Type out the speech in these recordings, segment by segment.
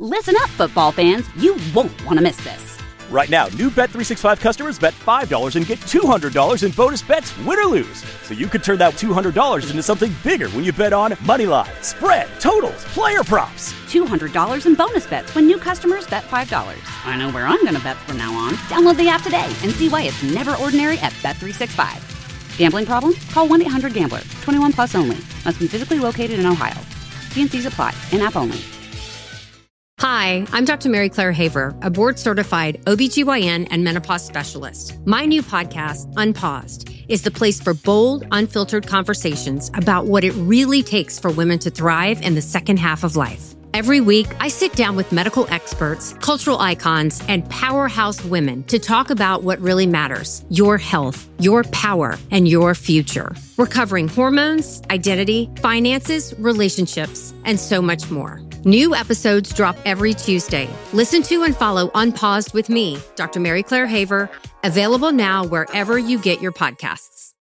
Listen up, football fans. You won't want to miss this. Right now, new Bet365 customers bet $5 and get $200 in bonus bets, win or lose. So you could turn that $200 into something bigger when you bet on moneyline, spread, totals, player props. $200 in bonus bets when new customers bet $5. I know where I'm going to bet from now on. Download the app today and see why it's never ordinary at Bet365. Gambling problem? Call 1-800-GAMBLER. 21 plus only. Must be physically located in Ohio. T&Cs apply. In-app only. Hi, I'm Dr. Mary Claire Haver, a board-certified OBGYN and menopause specialist. My new podcast, Unpaused, is the place for bold, unfiltered conversations about what it really takes for women to thrive in the second half of life. Every week, I sit down with medical experts, cultural icons, and powerhouse women to talk about what really matters: your health, your power, and your future. We're covering hormones, identity, finances, relationships, and so much more. New episodes drop every Tuesday. Listen to and follow Unpaused with me, Dr. Mary Claire Haver, available now wherever you get your podcasts.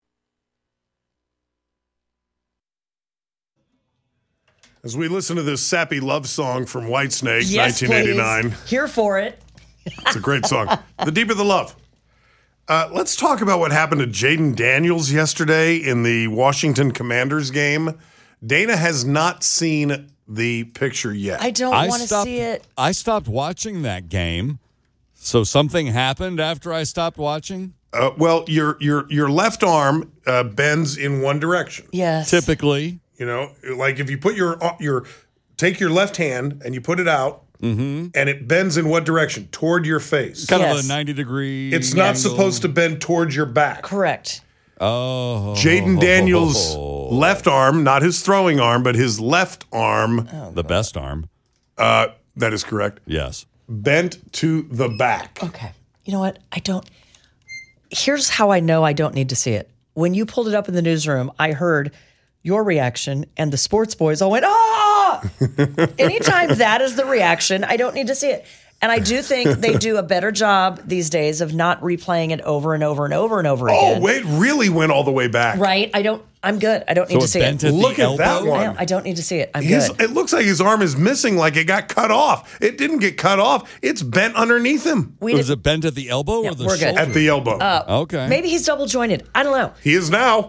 As we listen to this sappy love song from Whitesnake, yes, 1989. Please. Here for it. It's a great song. The Deeper the Love. Let's talk about what happened to Jaden Daniels yesterday in the Washington Commanders game. Dana has not seen the picture yet. I don't want to see it. I stopped watching that game. So something happened after I stopped watching? Well, your left arm bends in one direction. Yes. Typically. You know, like if you put take your left hand and you put it out, and it bends in what direction? Toward your face. Kind of a 90-degree It's not supposed to bend towards your back. Correct. Oh. Jaden Daniels' left arm, not his throwing arm, but his left arm. The best arm. That is correct. Yes. Bent to the back. Okay. You know what? Here's how I know I don't need to see it. When you pulled it up in the newsroom, I heard your reaction, and the sports boys all went, ah! Anytime that is the reaction, I don't need to see it. And I do think they do a better job these days of not replaying it over and over and over and over again. Oh, it really went all the way back. Right? I'm good. I don't need to see it. Look at that one. I don't need to see it. I'm good. It looks like his arm is missing, like it got cut off. It didn't get cut off. It's bent underneath him. Was it bent at the elbow or the we're good. shoulder? At the elbow. Okay. Maybe he's double jointed. I don't know. He is now.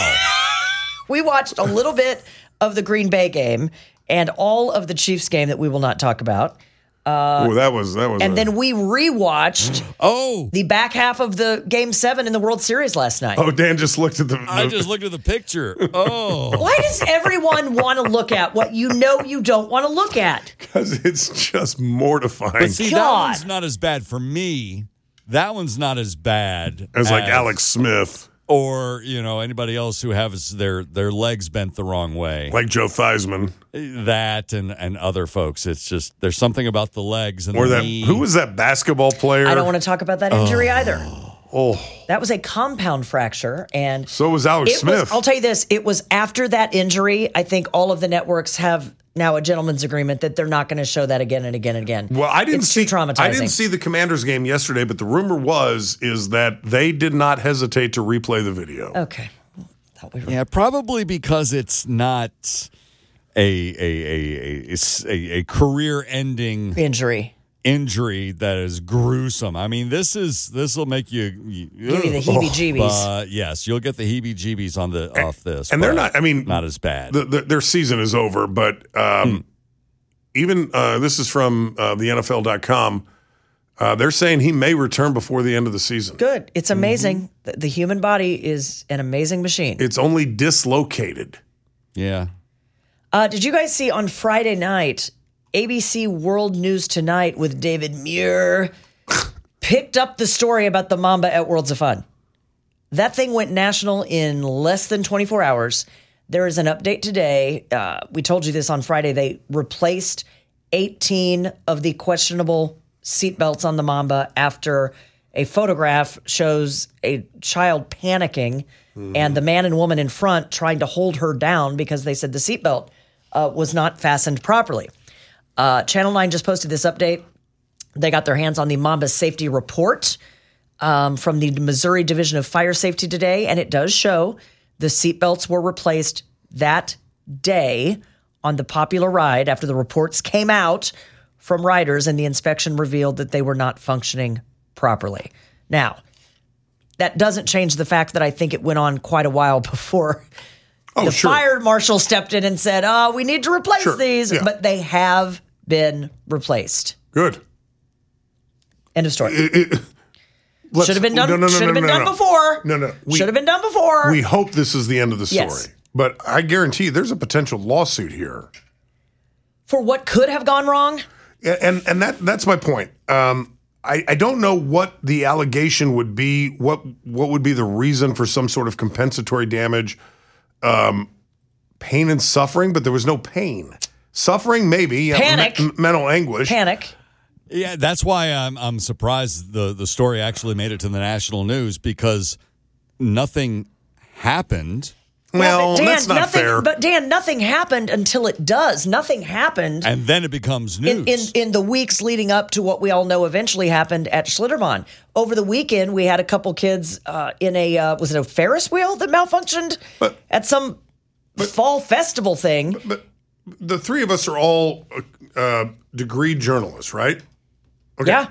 We watched a little bit of the Green Bay game and all of the Chiefs game that we will not talk about. That was. And then we rewatched the back half of the Game 7 in the World Series last night. Oh, Dan just looked at the. I just looked at the picture. Oh. Why does everyone want to look at what you know you don't want to look at? Because it's just mortifying. But see, that one's not as bad for me. That one's not as bad as like Alex Smith. Or, anybody else who has their legs bent the wrong way. Like Joe Theismann. That and other folks. It's just, there's something about the legs and or the that. knee. Who was that basketball player? I don't want to talk about that injury either. Oh. That was a compound fracture. And so was Alex Smith. I'll tell you this. It was after that injury. I think all of the networks have now a gentleman's agreement that they're not going to show that again and again and again. Well, it's too traumatizing. I didn't see the Commanders game yesterday, but the rumor is that they did not hesitate to replay the video. Okay. Yeah, probably because it's not a career-ending injury that is gruesome. I mean, this will make you give you the heebie-jeebies. Yes, you'll get the heebie-jeebies off this. And they're not. I mean, not as bad. Their season is over, but even this is from the NFL.com. They're saying he may return before the end of the season. Good. It's amazing. The human body is an amazing machine. It's only dislocated. Yeah. Did you guys see on Friday night? ABC World News Tonight with David Muir picked up the story about the Mamba at Worlds of Fun. That thing went national in less than 24 hours. There is an update today. We told you this on Friday. They replaced 18 of the questionable seatbelts on the Mamba after a photograph shows a child panicking and the man and woman in front trying to hold her down because they said the seatbelt was not fastened properly. Channel 9 just posted this update. They got their hands on the Mamba safety report from the Missouri Division of Fire Safety today, and it does show the seatbelts were replaced that day on the popular ride after the reports came out from riders, and the inspection revealed that they were not functioning properly. Now, that doesn't change the fact that I think it went on quite a while before the fire marshal stepped in and said, we need to replace these, but they have been replaced. Good. End of story. Should have been done. Should have been done before. Should have been done before. We hope this is the end of the story, Yes. but I guarantee you there's a potential lawsuit here for what could have gone wrong. And that's my point. I don't know what the allegation would be. What would be the reason for some sort of compensatory damage, pain and suffering? But there was no pain, suffering, maybe panic, mental anguish, panic. Yeah, that's why I'm surprised the story actually made it to the national news, because nothing happened. Well, Dan, that's not fair. But Dan, nothing happened until it does. Nothing happened. And then it becomes news. In the weeks leading up to what we all know eventually happened at Schlitterbahn. Over the weekend, we had a couple kids in was it a Ferris wheel that malfunctioned at some fall festival thing? But the three of us are all degree journalists, right? Okay. Yeah.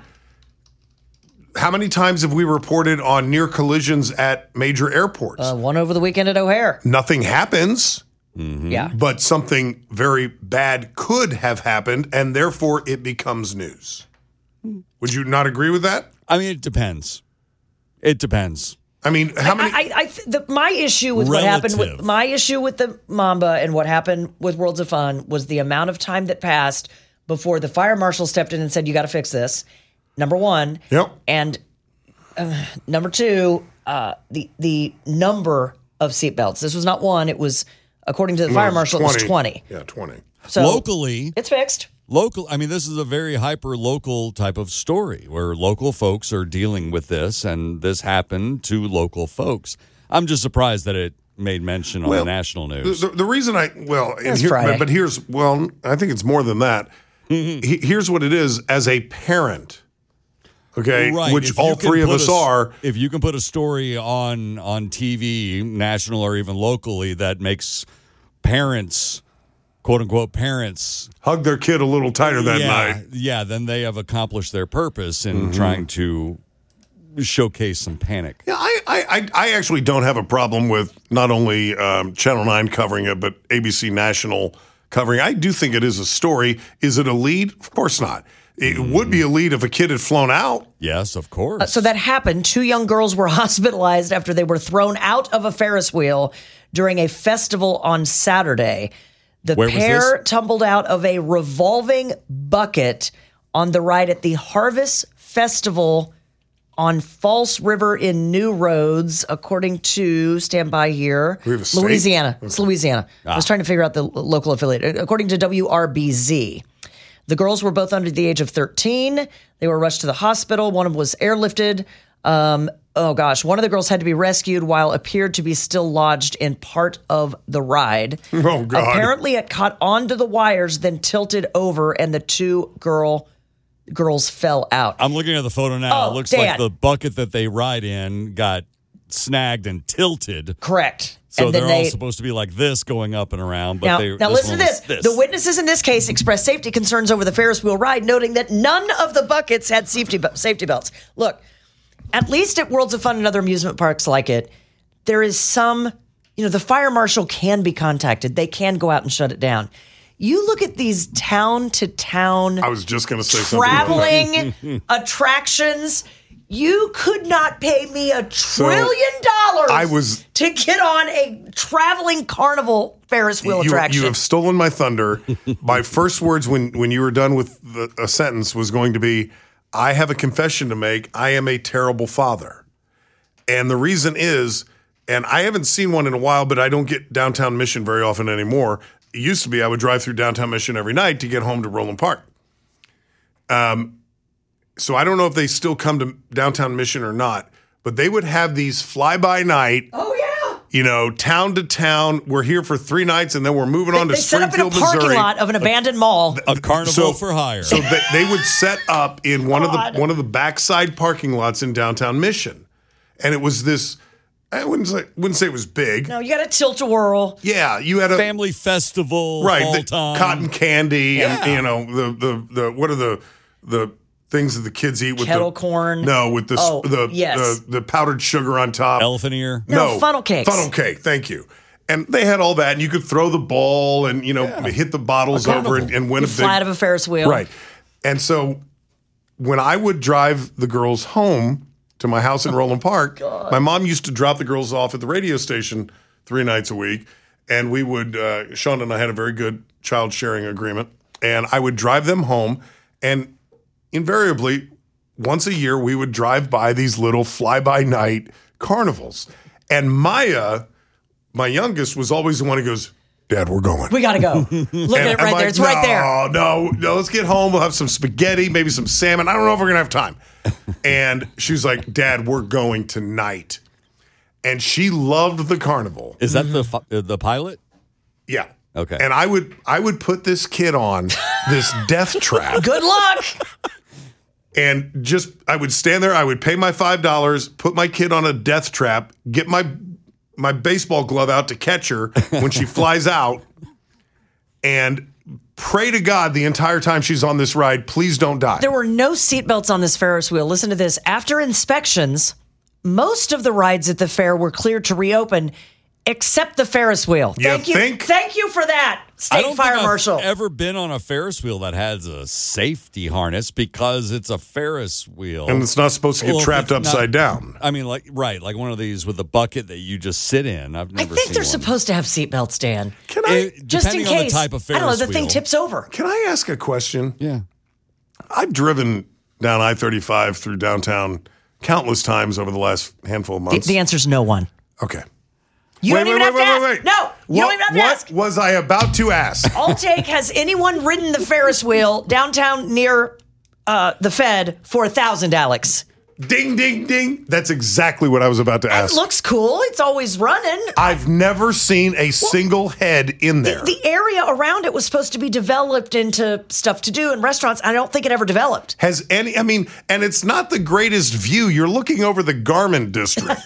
How many times have we reported on near collisions at major airports? One over the weekend at O'Hare. Nothing happens. Mm-hmm. Yeah. But something very bad could have happened, and therefore it becomes news. Would you not agree with that? I mean, it depends. It depends. I mean, how many? My issue with what happened with my issue with the Mamba and what happened with Worlds of Fun was the amount of time that passed before the fire marshal stepped in and said, "You got to fix this." Number one. Yep. And number two, the number of seatbelts. This was not one. It was, according to the fire marshal, 20. It was 20. Yeah, 20. So locally, it's fixed. I mean, this is a very hyper-local type of story where local folks are dealing with this, and this happened to local folks. I'm just surprised that it made mention on the national news. The reason Friday. But here's, I think it's more than that. Here's what it is as a parent. Okay, right. Which all three of us are. If you can put a story on TV, national or even locally, that makes parents, quote unquote parents, hug their kid a little tighter that night. Yeah, then they have accomplished their purpose in trying to showcase some panic. Yeah, I actually don't have a problem with not only Channel 9 covering it, but ABC National covering. I do think it is a story. Is it a lead? Of course not. It would be a lead if a kid had flown out. Yes, of course. So that happened. 2 young girls were hospitalized after they were thrown out of a Ferris wheel during a festival on Saturday. The pair tumbled out of a revolving bucket on the ride at the Harvest Festival on False River in New Roads, according to, stand by here, Louisiana. It's Louisiana. I was trying to figure out the local affiliate. According to WRBZ. The girls were both under the age of 13. They were rushed to the hospital. One of them was airlifted. One of the girls had to be rescued while appeared to be still lodged in part of the ride. Oh, God. Apparently, it caught onto the wires, then tilted over, and the 2 girls fell out. I'm looking at the photo now. It looks like the bucket that they ride in got snagged and tilted. Correct. So they're all supposed to be like this, going up and around. But now listen to this. The witnesses in this case expressed safety concerns over the Ferris wheel ride, noting that none of the buckets had safety belts. Look, at least at Worlds of Fun and other amusement parks like it, there is some, the fire marshal can be contacted. They can go out and shut it down. You look at these town-to-town I was just going to say traveling attractions. You could not pay me $1 trillion to get on a traveling carnival Ferris wheel attraction. You have stolen my thunder. My first words when you were done with a sentence was going to be, I have a confession to make. I am a terrible father. And the reason is, and I haven't seen one in a while, but I don't get downtown Mission very often anymore. It used to be I would drive through downtown Mission every night to get home to Roland Park. So I don't know if they still come to downtown Mission or not, but they would have these fly-by-night. Oh, yeah. Town to town. We're here for 3 nights, and then we're moving on to Springfield, Missouri. They set up in a parking lot of an abandoned mall. A carnival for hire. So they would set up in one of the backside parking lots in downtown Mission, and it was this I wouldn't say it was big. No, you got a tilt-a-whirl. Yeah, you had a family festival, right? fall The time. cotton candy, and the what are the things that the kids eat with Kettle corn. No, with the powdered sugar on top. Elephant ear. No, funnel cakes. Funnel cake. Thank you. And they had all that, and you could throw the ball and hit the bottles over and win a big fly out of a Ferris wheel. Right. And so when I would drive the girls home to my house in Roland Park, my mom used to drop the girls off at the radio station 3 nights a week, and we would Sean and I had a very good child sharing agreement, and I would drive them home, and invariably once a year we would drive by these little fly-by-night carnivals. And Maya, my youngest, was always the one who goes, Dad, we're going. We got to go. Look at it right there. It's right there. No, let's get home. We'll have some spaghetti, maybe some salmon. I don't know if we're going to have time. And she was like, Dad, we're going tonight. And she loved the carnival. Is that the pilot? Yeah. Okay. And I would put this kid on this death trap. Good luck. And I would stand there. I would pay my $5, put my kid on a death trap, get my baseball glove out to catch her when she flies out, and pray to God the entire time she's on this ride, please don't die. There were no seatbelts on this Ferris wheel. Listen to this. After inspections, most of the rides at the fair were cleared to reopen, except the Ferris wheel. Thank you for that, State Fire Marshal. I've ever been on a Ferris wheel that has a safety harness because it's a Ferris wheel. And it's not supposed to get trapped upside down. I mean, like one of these with a bucket that you just sit in. I've never I think seen they're one. supposed to have seatbelts, Dan. Can I, just in depending case, on the type of Ferris I don't know, the thing wheel. tips over. Can I ask a question? Yeah. I've driven down I-35 through downtown countless times over the last handful of months. The answer's no one. Okay. You don't even have to ask. No, you don't even have to ask. What was I about to ask? I'll take, has anyone ridden the Ferris wheel downtown near the Fed for 1,000, Alex? Ding, ding, ding. That's exactly what I was about to ask. It looks cool. It's always running. I've never seen a single head in there. The area around it was supposed to be developed into stuff to do in restaurants. I don't think it ever developed. And it's not the greatest view. You're looking over the Garment District.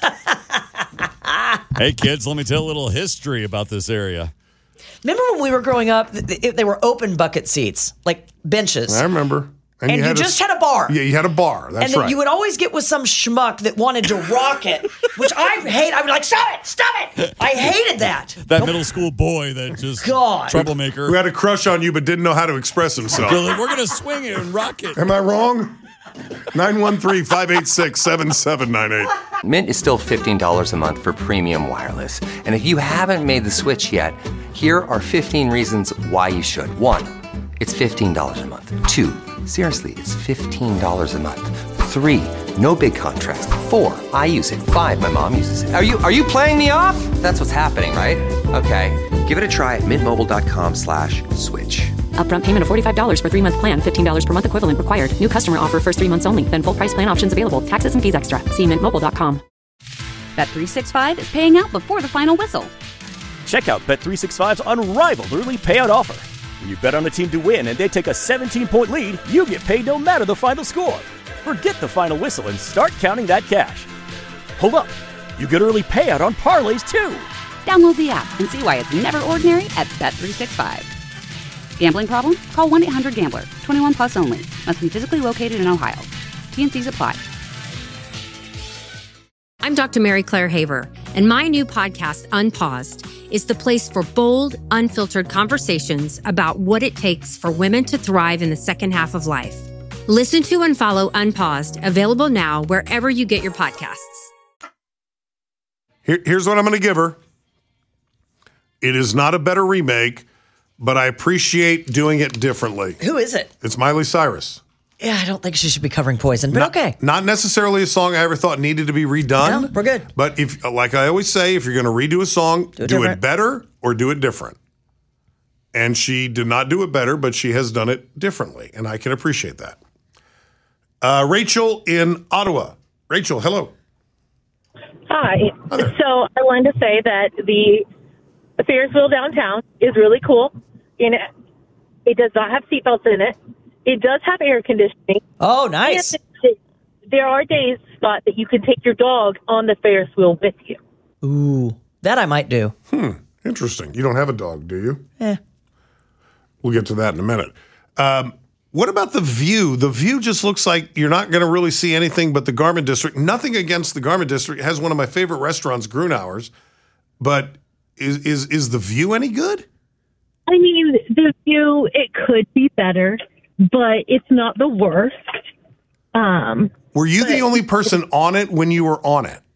Hey, kids, let me tell a little history about this area. Remember when we were growing up, they were open bucket seats, like benches. I remember. And you just had a bar. Yeah, you had a bar. That's and then right. you would always get with some schmuck that wanted to rock it, which I hate. I would like, stop it. I hated that. That middle school boy that just troublemaker. Who had a crush on you but didn't know how to express himself. We're going to swing it and rock it. Am I wrong? 913-586-7798. Mint is still $15 a month for premium wireless. And if you haven't made the switch yet, here are 15 reasons why you should. 1, it's $15 a month. 2, seriously, it's $15 a month. 3, no big contrast. 4, I use it. 5, my mom uses it. Are you playing me off? That's what's happening, right? Okay, give it a try at mintmobile.com/switch. Upfront payment of $45 for 3-month plan, $15 per month equivalent required. New customer offer first 3 months only. Then full price plan options available. Taxes and fees extra. See mintmobile.com. Bet365 is paying out before the final whistle. Check out Bet365's unrivaled early payout offer. When you bet on a team to win and they take a 17-point lead, you get paid no matter the final score. Forget the final whistle and start counting that cash. Hold up. You get early payout on parlays, too. Download the app and see why it's never ordinary at Bet365. Gambling problem? Call 1-800-GAMBLER. 21 plus only. Must be physically located in Ohio. T&Cs apply. I'm Dr. Mary Claire Haver, and my new podcast, Unpaused, is the place for bold, unfiltered conversations about what it takes for women to thrive in the second half of life. Listen to and follow Unpaused, available now wherever you get your podcasts. Here's what I'm going to give her. It is not a better remake, but I appreciate doing it differently. Who is it? It's Miley Cyrus. Yeah, I don't think she should be covering Poison, but okay. Not necessarily a song I ever thought needed to be redone. No, we're good. But if, like I always say, if you're going to redo a song, do it better or do it different. And she did not do it better, but she has done it differently, and I can appreciate that. Rachel in Ottawa. Rachel, hello. Hi. So I wanted to say that the Ferris wheel downtown is really cool. It does not have seatbelts in it. It does have air conditioning. Oh, nice. And there are days, Scott, that you can take your dog on the Ferris wheel with you. Ooh, that I might do. Interesting. You don't have a dog, do you? Eh. We'll get to that in a minute. What about the view? The view just looks like you're not going to really see anything but the Garment District. Nothing against the Garment District. It has one of my favorite restaurants, Grunauer's. But is the view any good? I mean, the view, it could be better, but it's not the worst. Were you the only person on it when you were on it?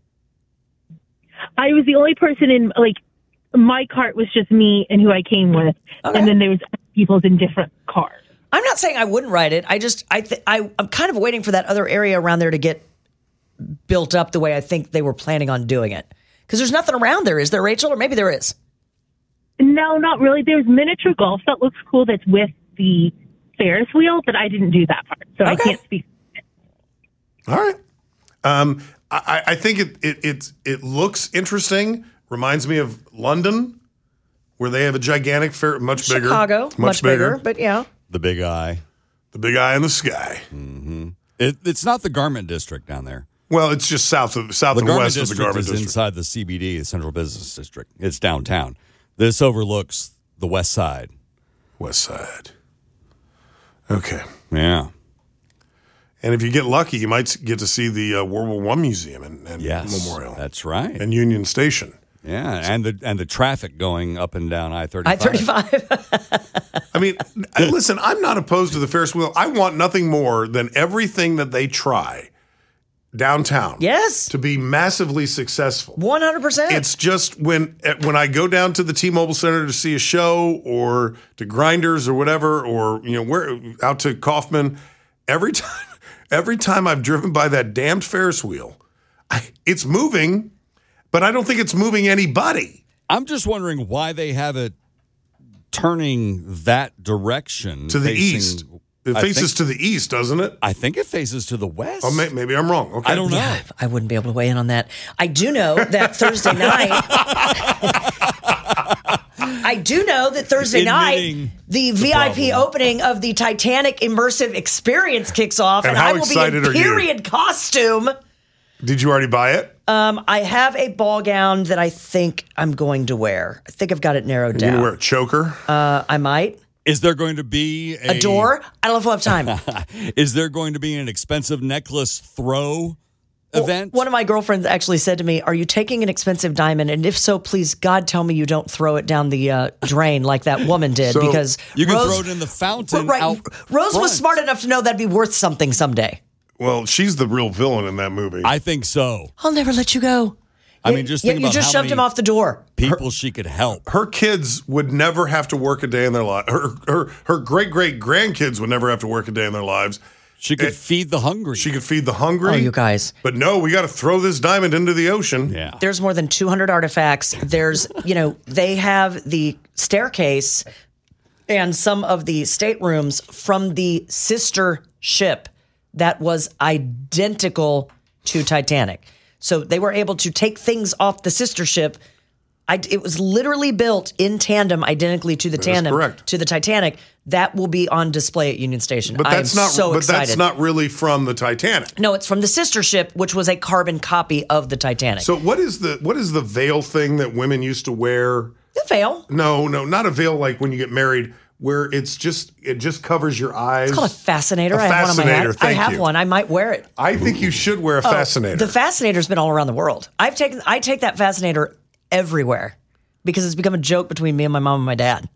I was the only person in, like, my cart was just me and who I came with. Okay. And then there was people in different cars. I'm not saying I wouldn't ride it. I'm kind of waiting for that other area around there to get built up the way I think they were planning on doing it. Because there's nothing around there, is there, Rachel? Or maybe there is. No, not really. There's miniature golf that looks cool that's with the Ferris wheel, but I didn't do that part, so I can't speak. All right. I think it looks interesting. Reminds me of London, where they have a gigantic fair, much bigger. Chicago, much bigger, but yeah. The Big Eye. The Big Eye in the sky. Mm-hmm. It's not the Garment District down there. Well, it's just south and west of the Garment District. Inside the CBD, the Central Business District. It's downtown. This overlooks the west side. West side. Okay. Yeah. And if you get lucky, you might get to see the World War I Museum and Memorial. That's right. And Union Station. Yeah, and the traffic going up and down I-35. I-35. I mean, listen, I'm not opposed to the Ferris wheel. I want nothing more than everything that they try downtown. Yes. To be massively successful. 100%. It's just when I go down to the T-Mobile Center to see a show or to Grinders or whatever, or out to Kaufman, every time I've driven by that damned Ferris wheel, it's moving, but I don't think it's moving anybody. I'm just wondering why they have it turning that direction. To the east. It faces to the east, doesn't it? I think it faces to the west. Oh, maybe I'm wrong. Okay. I don't know. Yeah, I wouldn't be able to weigh in on that. I do know that Thursday night... the VIP opening of the Titanic immersive experience kicks off, and I will be in period costume. Did you already buy it? I have a ball gown that I think I'm going to wear. I think I've got it narrowed down. You gonna wear a choker? I might. Is there going to be a door? I don't know if we'll have time. Is there going to be an expensive necklace throw event? One of my girlfriends actually said to me, "Are you taking an expensive diamond? And if so, please, God, tell me you don't throw it down the drain like that woman did." Because you can throw it in the fountain. Right. Rose was smart enough to know that'd be worth something someday. Well, she's the real villain in that movie. I think so. I'll never let you go. I mean, just think about you just shoved him off the door. People she could help. Her kids would never have to work a day in their life. Her great grandkids would never have to work a day in their lives. She could feed the hungry. She could feed the hungry. Oh, you guys! But no, we got to throw this diamond into the ocean. Yeah. There's more than 200 artifacts. There's, they have the staircase and some of the staterooms from the sister ship that was identical to Titanic. So they were able to take things off the sister ship. It was literally built in tandem, identically to the to the Titanic. That will be on display at Union Station. But that's excited. That's not really from the Titanic. No, it's from the sister ship, which was a carbon copy of the Titanic. So what is the veil thing that women used to wear? The veil? No, not a veil like when you get married, where it just covers your eyes. It's called a fascinator. I have one on my head. I have one. I might wear it. I think you should wear a fascinator. The fascinator's been all around the world. I take that fascinator everywhere because it's become a joke between me and my mom and my dad.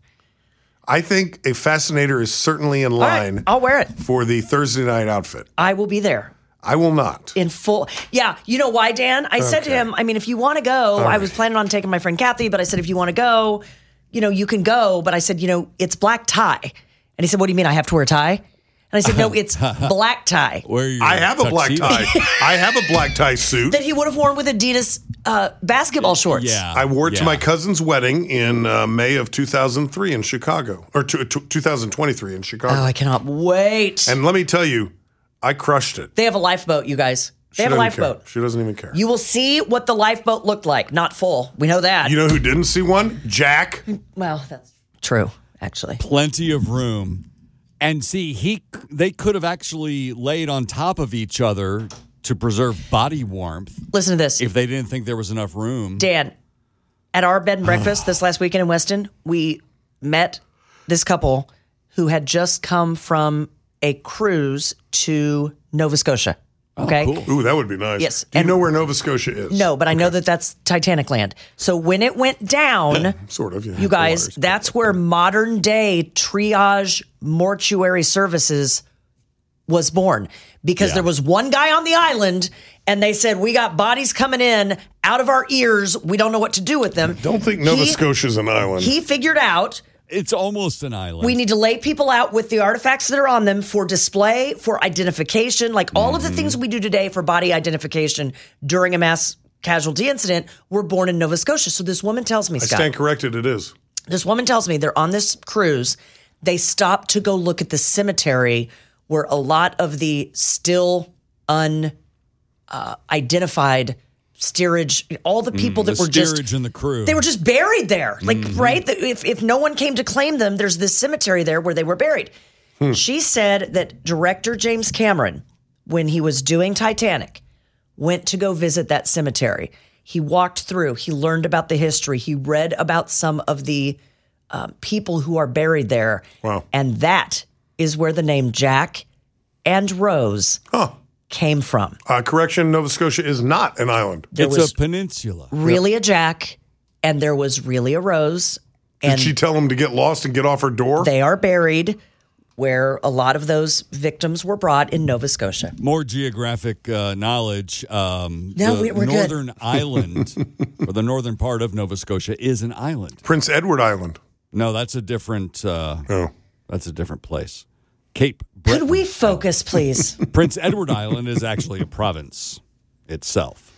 I think a fascinator is certainly in line. Right, I'll wear it for the Thursday night outfit. I will be there. I will not. In full. Yeah. You know why, Dan? I said to him, if you want to go, I was planning on taking my friend Kathy, but I said, if you want to go, you can go. But I said, it's black tie. And he said, what do you mean I have to wear a tie? And I said, no, it's black tie. I have a black tie. I have a black tie suit. That he would have worn with Adidas basketball shorts. Yeah. I wore it to my cousin's wedding in May of 2003 in Chicago. Or 2023 in Chicago. Oh, I cannot wait. And let me tell you, I crushed it. They have a lifeboat, you guys. They have a lifeboat. She doesn't even care. You will see what the lifeboat looked like. Not full. We know that. You know who didn't see one? Jack. Well, that's true, actually. Plenty of room. And see, they could have actually laid on top of each other to preserve body warmth. Listen to this. If they didn't think there was enough room. Dan, at our bed and breakfast this last weekend in Weston, we met this couple who had just come from a cruise to Nova Scotia. Okay. Oh, cool. Ooh, that would be nice. Yes. Do you know where Nova Scotia is? No, but I know that that's Titanic land. So when it went down, sort of, yeah. you guys, that's where modern day triage mortuary services was born. Because there was one guy on the island and they said, we got bodies coming in out of our ears. We don't know what to do with them. Don't think Nova Scotia's an island. He figured out it's almost an island. we need to lay people out with the artifacts that are on them for display, for identification, like all of the things we do today for body identification during a mass casualty incident were born in Nova Scotia. So this woman tells me, I Scott, stand corrected, it is. this woman tells me they're on this cruise. They stopped to go look at the cemetery where a lot of the still unidentified steerage, all the people that the were just steerage and the crew. they were just buried there. Like, right? If no one came to claim them, there's this cemetery there where they were buried. She said that director James Cameron, when he was doing Titanic, went to go visit that cemetery. He walked through. He learned about the history. He read about some of the people who are buried there. Wow. And that is where the name Jack and Rose came from. Correction, Nova Scotia is not an island. It's a peninsula. Really a Jack, and there was really a Rose. Did And she tell him to get lost and get off her door? they are buried where a lot of those victims were brought in Nova Scotia. More geographic knowledge. we're the good. northern island, or the northern part of Nova Scotia, is an island. Prince Edward Island. No, that's a different. That's a different place. Cape Breton. Could we focus, please? Prince Edward Island is actually a province itself.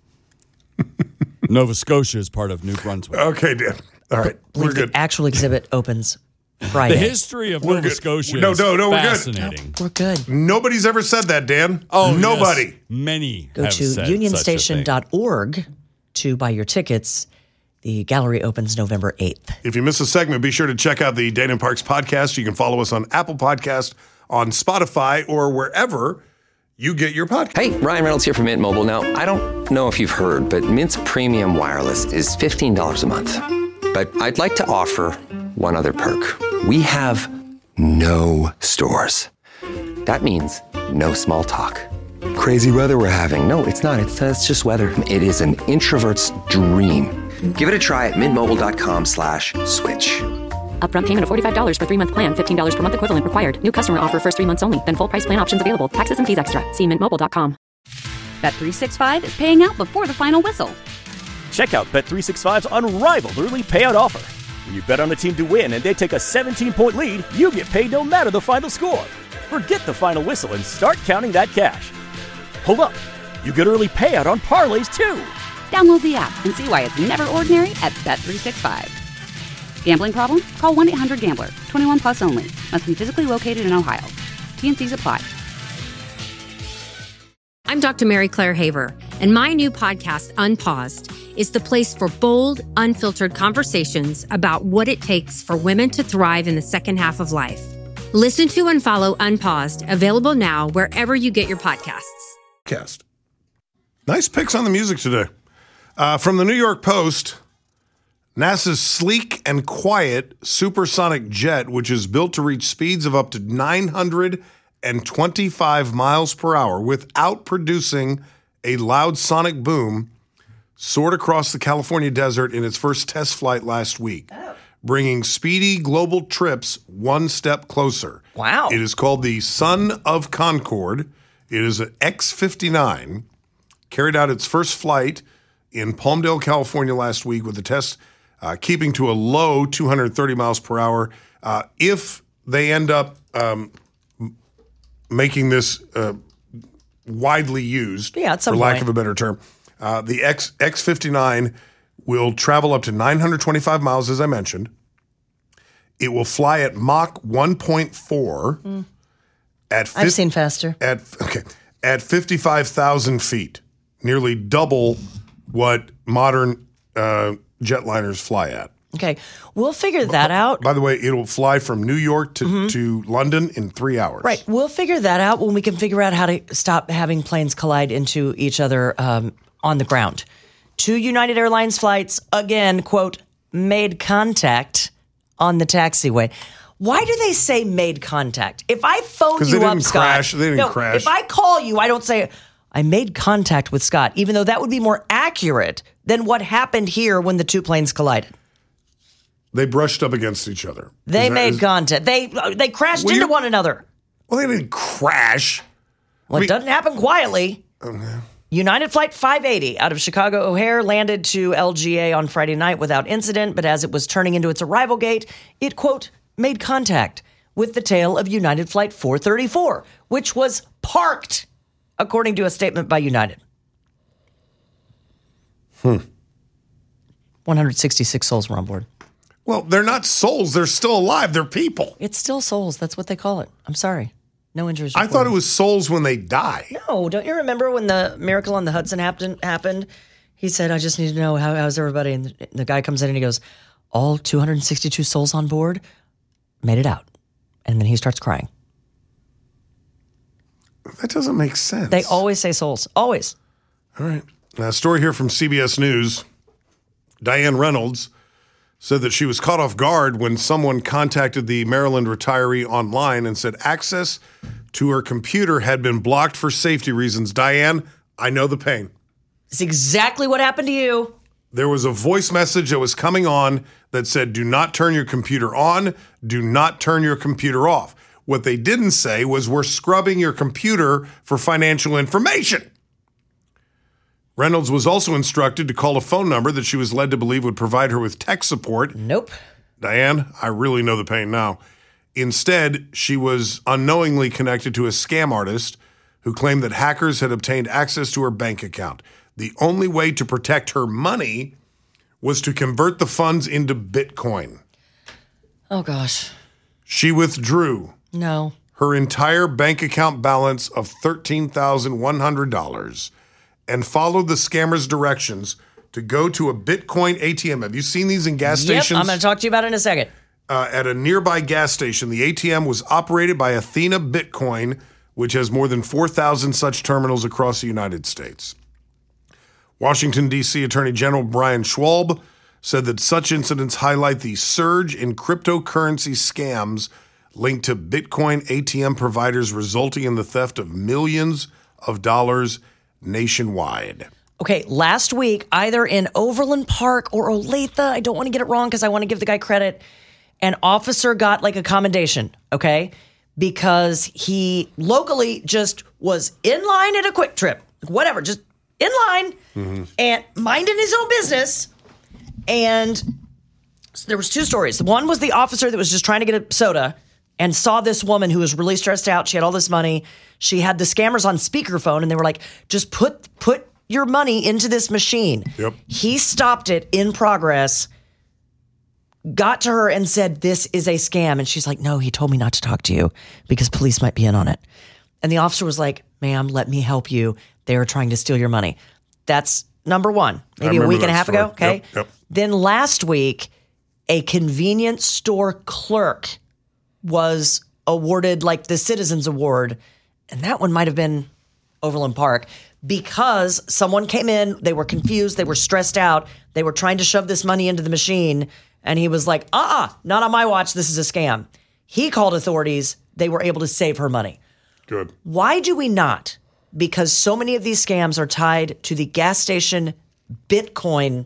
Nova Scotia is part of New Brunswick. Okay, Dan. All right, we're The good. actual exhibit opens Friday. The history of Nova good. Scotia No, is we're good. fascinating. We're good. Nobody's ever said that, Dan. Oh, nobody. yes. Many Go have to said such a thing. unionstation.org to buy your tickets. The gallery opens November 8th. If you miss a segment, be sure to check out the Dana Parks podcast. You can follow us on Apple Podcast, on Spotify, or wherever you get your podcast. Hey, Ryan Reynolds here from Mint Mobile. Now, I don't know if you've heard, but Mint's premium wireless is $15 a month. But I'd like to offer one other perk. We have no stores. That means no small talk. Crazy weather we're having. No, it's not. It's just weather. It is an introvert's dream. Give it a try at mintmobile.com/switch. Upfront payment of $45 for 3-month plan, $15 per month equivalent required. New customer offer first 3 months only. Then full price plan options available. Taxes and fees extra. See mintmobile.com. Bet365 is paying out before the final whistle. Check out Bet365's unrivaled early payout offer. When you bet on the team to win and they take a 17-point lead, you get paid no matter the final score. Forget the final whistle and start counting that cash. Hold up. You get early payout on parlays, too. Download the app and see why it's never ordinary at Bet365. Gambling problem? Call 1-800-GAMBLER. 21 plus only. Must be physically located in Ohio. T&Cs apply. I'm Dr. Mary Claire Haver, and my new podcast, Unpaused, is the place for bold, unfiltered conversations about what it takes for women to thrive in the second half of life. Listen to and follow Unpaused, available now wherever you get your podcasts. Nice picks on the music today. From the New York Post, NASA's sleek and quiet supersonic jet, which is built to reach speeds of up to 925 miles per hour without producing a loud sonic boom, soared across the California desert in its first test flight last week, bringing speedy global trips one step closer. Wow. It is called the Son of Concorde. It is an X-59, carried out its first flight in Palmdale, California last week with the test keeping to a low 230 miles per hour. If they end up making this widely used, at some for lack point. of a better term, the X-59 will travel up to 925 miles, as I mentioned. It will fly at Mach 1.4. I've seen faster. At 55,000 feet, nearly double what modern jetliners fly at. Okay, we'll figure that out. By the way, it'll fly from New York to London in 3 hours. Right, we'll figure that out when we can figure out how to stop having planes collide into each other on the ground. 2 United Airlines flights, again, quote, made contact on the taxiway. Why do they say made contact? If I phone you up, Scott. They didn't crash. If I call you, I don't say, I made contact with Scott, even though that would be more accurate than what happened here when the 2 planes collided. They brushed up against each other. They made contact. They crashed into one another. Well, they didn't crash. Well, it doesn't happen quietly. United Flight 580 out of Chicago O'Hare landed to LGA on Friday night without incident, but as it was turning into its arrival gate, it, quote, made contact with the tail of United Flight 434, which was parked, according to a statement by United. 166 souls were on board. Well, they're not souls. They're still alive. They're people. It's still souls. That's what they call it. I'm sorry. No injuries reported. I thought it was souls when they die. No, don't you remember when the miracle on the Hudson happened? He said, I just need to know, how's everybody? And the guy comes in and he goes, all 262 souls on board made it out. And then he starts crying. That doesn't make sense. They always say souls. Always. All right. Now, a story here from CBS News. Diane Reynolds said that she was caught off guard when someone contacted the Maryland retiree online and said access to her computer had been blocked for safety reasons. Diane, I know the pain. It's exactly what happened to you. There was a voice message that was coming on that said, do not turn your computer on, do not turn your computer off. What they didn't say was, we're scrubbing your computer for financial information. Reynolds was also instructed to call a phone number that she was led to believe would provide her with tech support. Nope. Diane, I really know the pain now. Instead, she was unknowingly connected to a scam artist who claimed that hackers had obtained access to her bank account. The only way to protect her money was to convert the funds into Bitcoin. Oh, gosh. She withdrew her entire bank account balance of $13,100 and followed the scammer's directions to go to a Bitcoin ATM. Have you seen these in gas stations? I'm going to talk to you about it in a second. At a nearby gas station, the ATM was operated by Athena Bitcoin, which has more than 4,000 such terminals across the United States. Washington, D.C. Attorney General Brian Schwalb said that such incidents highlight the surge in cryptocurrency scams linked to Bitcoin ATM providers, resulting in the theft of millions of dollars nationwide. Okay, last week, either in Overland Park or Olathe, I don't want to get it wrong because I want to give the guy credit, an officer got like a commendation, okay? Because he locally just was in line at a Quick Trip, whatever, just in line and minding his own business. And so there was two stories. One was the officer that was just trying to get a soda and saw this woman who was really stressed out. She had all this money. She had the scammers on speakerphone, and they were like, just put your money into this machine. Yep. He stopped it in progress, got to her and said, this is a scam. And she's like, no, he told me not to talk to you because police might be in on it. And the officer was like, ma'am, let me help you. They are trying to steal your money. That's number one, maybe a week and a half ago. Okay. Yep. Then last week, a convenience store clerk was awarded like the Citizens Award. And that one might have been Overland Park because someone came in, they were confused, they were stressed out, they were trying to shove this money into the machine. And he was like, not on my watch, this is a scam. He called authorities, they were able to save her money. Good. Why do we not? Because so many of these scams are tied to the gas station Bitcoin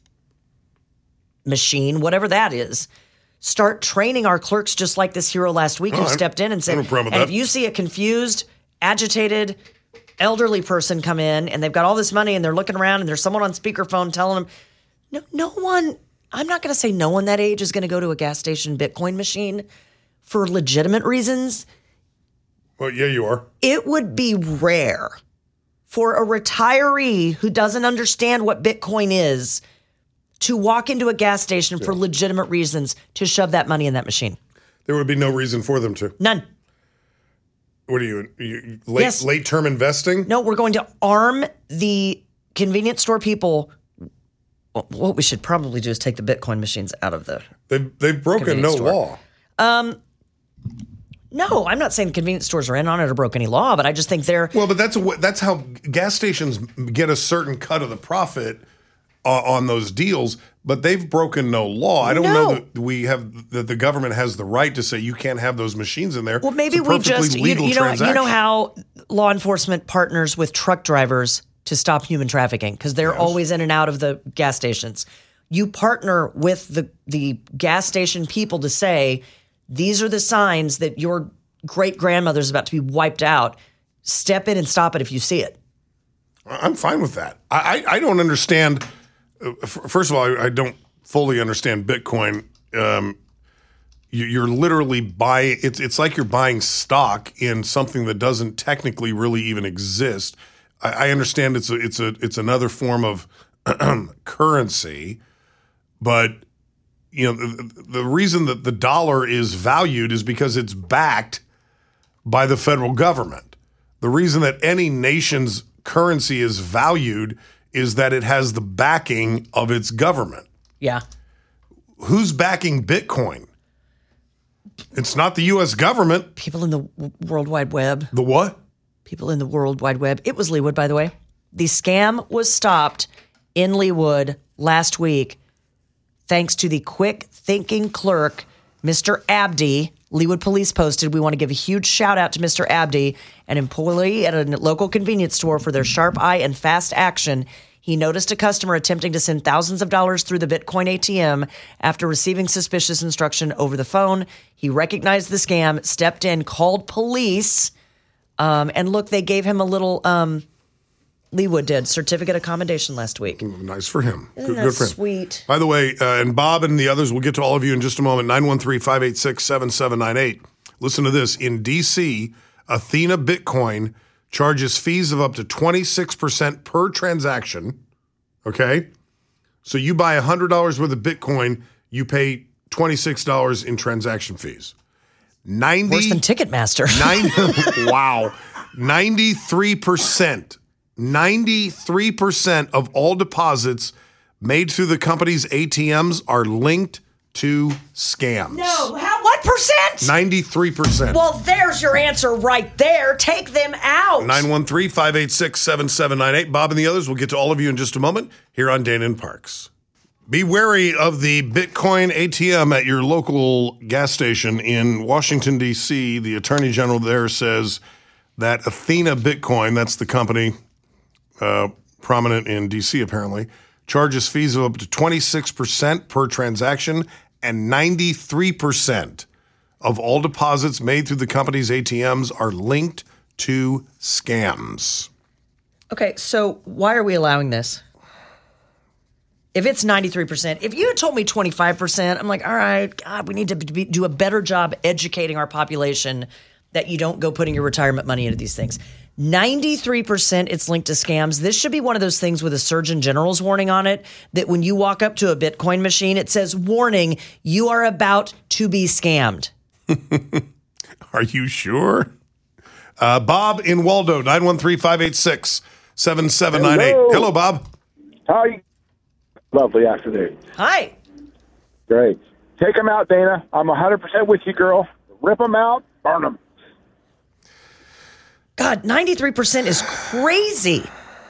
machine, whatever that is. Start training our clerks just like this hero last week who stepped in and said, and if you see a confused, agitated, elderly person come in and they've got all this money and they're looking around and there's someone on speakerphone telling them, no one, I'm not going to say no one that age is going to go to a gas station Bitcoin machine for legitimate reasons. Well, yeah, you are. It would be rare for a retiree who doesn't understand what Bitcoin is to walk into a gas station for legitimate reasons to shove that money in that machine. There would be no reason for them to. None. What are you late term investing? No, we're going to arm the convenience store people what we should probably do is take the Bitcoin machines out of the. They've broken no store. law. No, I'm not saying the convenience stores are in on it or broke any law, but I just think they're. Well, but that's how gas stations get a certain cut of the profit on those deals. But they've broken no law. I don't know that the government has the right to say you can't have those machines in there. Well, maybe we just you know how law enforcement partners with truck drivers to stop human trafficking because they're always in and out of the gas stations. You partner with the gas station people to say, these are the signs that your great-grandmother is about to be wiped out. Step in and stop it if you see it. I'm fine with that. I don't understand. First of all, I don't fully understand Bitcoin. You're literally buying. It's like you're buying stock in something that doesn't technically really even exist. I understand it's another form of currency, but the reason that the dollar is valued is because it's backed by the federal government. The reason that any nation's currency is valued is that it has the backing of its government. Yeah. Who's backing Bitcoin? It's not the U.S. government. People in the World Wide Web. The what? People in the World Wide Web. It was Leawood, by the way. The scam was stopped in Leawood last week thanks to the quick thinking clerk, Mr. Abdi. Leawood Police posted, we want to give a huge shout out to Mr. Abdi, an employee at a local convenience store for their sharp eye and fast action. He noticed a customer attempting to send thousands of dollars through the Bitcoin ATM after receiving suspicious instruction over the phone. He recognized the scam, stepped in, called police, and look, they gave him a little, Leawood did, certificate of commendation last week. Nice for him. Isn't that good for him. sweet? By the way, and Bob and the others, we'll get to all of you in just a moment. 913-586-7798. Listen to this. In D.C., Athena Bitcoin charges fees of up to 26% per transaction. Okay? So you buy $100 worth of Bitcoin, you pay $26 in transaction fees. Worse than Ticketmaster. Wow. 93% of all deposits made through the company's ATMs are linked to scams. No, what percent? 93%. Well, there's your answer right there. Take them out. 913-586-7798. Bob and the others, we'll get to all of you in just a moment here on Dana and Parks. Be wary of the Bitcoin ATM at your local gas station in Washington, D.C. The Attorney General there says that Athena Bitcoin, that's the company prominent in D.C. apparently, charges fees of up to 26% per transaction, and 93% of all deposits made through the company's ATMs are linked to scams. Okay, so why are we allowing this? If it's 93%, if you had told me 25%, I'm like, all right, God, we need to do a better job educating our population that you don't go putting your retirement money into these things. 93% it's linked to scams. This should be one of those things with a Surgeon General's warning on it, that when you walk up to a Bitcoin machine, it says, warning, you are about to be scammed. Are you sure? Bob in Waldo, 913-586-7798. Hello, Bob. How are you? Lovely afternoon. Hi. Great. Take them out, Dana. I'm 100% with you, girl. Rip them out, burn them. God, 93% is crazy.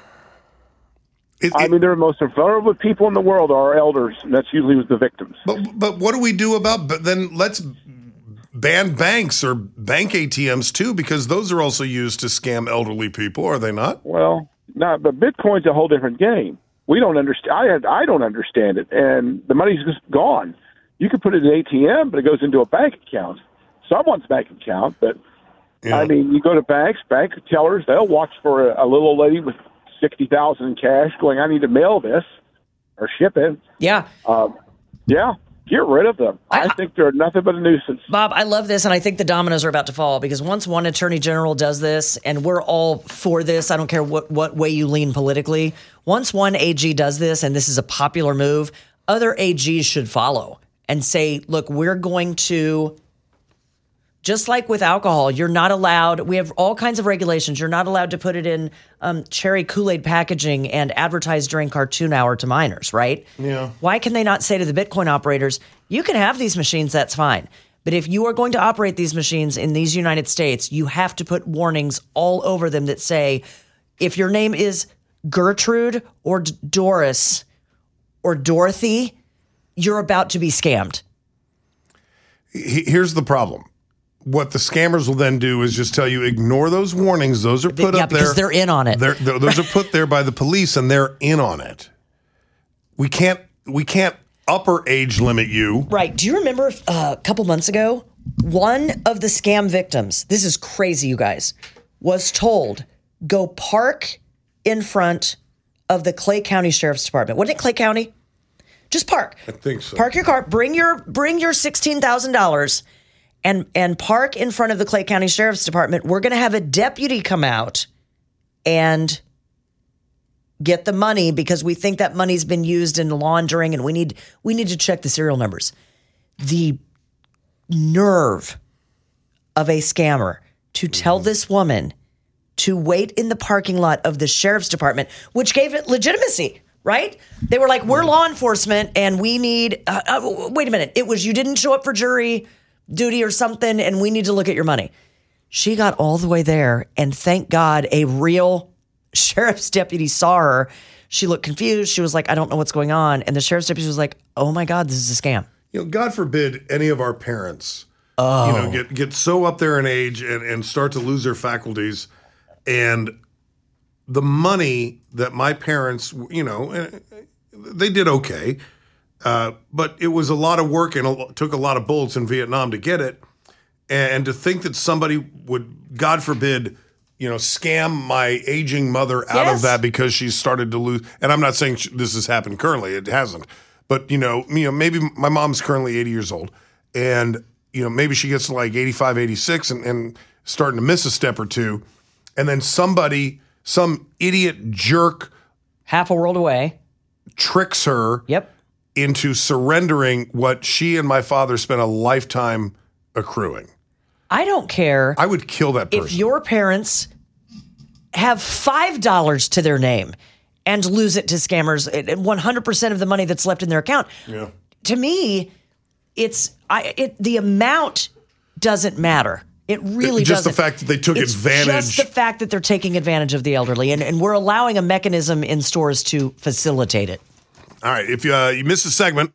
I mean, they're the most vulnerable people in the world are our elders, and that's usually the victims. But what do we do about? But then let's ban banks or bank ATMs too, because those are also used to scam elderly people, are they not? Well, no, but Bitcoin's a whole different game. We don't understand. I don't understand it, and the money's just gone. You can put it in an ATM, but it goes into a bank account, someone's bank account. But yeah. I mean, you go to banks, bank tellers, they'll watch for a little old lady with $60,000 in cash, going, "I need to mail this or ship it." Yeah, yeah. Get rid of them. I think they're nothing but a nuisance. Bob, I love this, and I think the dominoes are about to fall, because once one attorney general does this, and we're all for this, I don't care what way you lean politically, once one AG does this, and this is a popular move, other AGs should follow and say, look, we're going to Just like with alcohol, you're not allowed, we have all kinds of regulations. You're not allowed to put it in cherry Kool-Aid packaging and advertise during cartoon hour to minors, right? Yeah. Why can they not say to the Bitcoin operators, you can have these machines, that's fine. But if you are going to operate these machines in these United States, you have to put warnings all over them that say, if your name is Gertrude or Doris or Dorothy, you're about to be scammed. Here's the problem. What the scammers will then do is just tell you, ignore those warnings. Those are put up there. Because they're in on it. Those are put there by the police, and they're in on it. We can't upper age limit you. Right. Do you remember a couple months ago, one of the scam victims, this is crazy, you guys, was told, go park in front of the Clay County Sheriff's Department. Wasn't it Clay County? Just park. I think so. Park your car. Bring your $16,000 and park in front of the Clay County Sheriff's Department. We're going to have a deputy come out and get the money because we think that money's been used in laundering and we need to check the serial numbers. The nerve of a scammer to tell this woman to wait in the parking lot of the Sheriff's Department, which gave it legitimacy. Right? They were like, we're law enforcement and we need, wait a minute. It was, you didn't show up for jury duty or something and we need to look at your money. She got all the way there and thank God a real sheriff's deputy saw her. She looked confused. She was like, I don't know what's going on. And the sheriff's deputy was like, oh my God, this is a scam. God forbid any of our parents, get so up there in age and start to lose their faculties. And the money that my parents, they did okay, but it was a lot of work and took a lot of bullets in Vietnam to get it. And to think that somebody would, God forbid, scam my aging mother out of that because she's started to lose. And I'm not saying this has happened currently. It hasn't. But, maybe my mom's currently 80 years old. And, maybe she gets to like 85, 86 and starting to miss a step or two. And then some idiot jerk half a world away tricks her into surrendering what she and my father spent a lifetime accruing. I don't care. I would kill that person. If your parents have $5 to their name and lose it to scammers, 100% of the money that's left in their account. Yeah. To me, the amount doesn't matter. It really just doesn't. The fact that they took advantage. Just the fact that they're taking advantage of the elderly, and we're allowing a mechanism in stores to facilitate it. All right. If you missed a segment,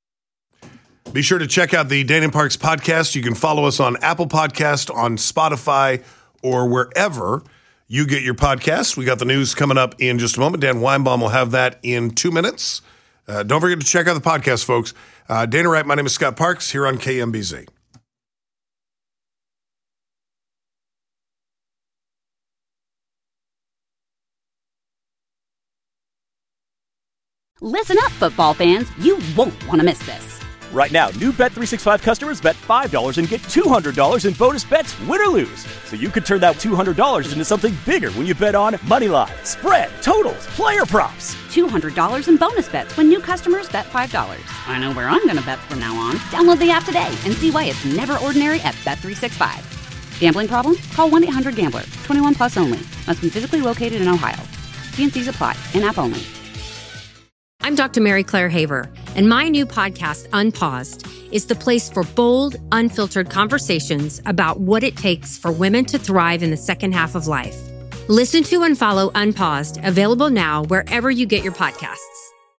be sure to check out the Dana Parks podcast. You can follow us on Apple Podcast, on Spotify, or wherever you get your podcasts. We got the news coming up in just a moment. Dan Weinbaum will have that in 2 minutes. Don't forget to check out the podcast, folks. Dana Wright, my name is Scott Parks here on KMBZ. Listen up, football fans. You won't want to miss this. Right now, new Bet365 customers bet $5 and get $200 in bonus bets, win or lose. So you could turn that $200 into something bigger when you bet on Moneyline, spread, totals, player props. $200 in bonus bets when new customers bet $5. I know where I'm going to bet from now on. Download the app today and see why it's never ordinary at Bet365. Gambling problem? Call 1-800-GAMBLER. 21 plus only. Must be physically located in Ohio. T&Cs apply. In-app only. I'm Dr. Mary Claire Haver, and my new podcast, Unpaused, is the place for bold, unfiltered conversations about what it takes for women to thrive in the second half of life. Listen to and follow Unpaused, available now wherever you get your podcasts.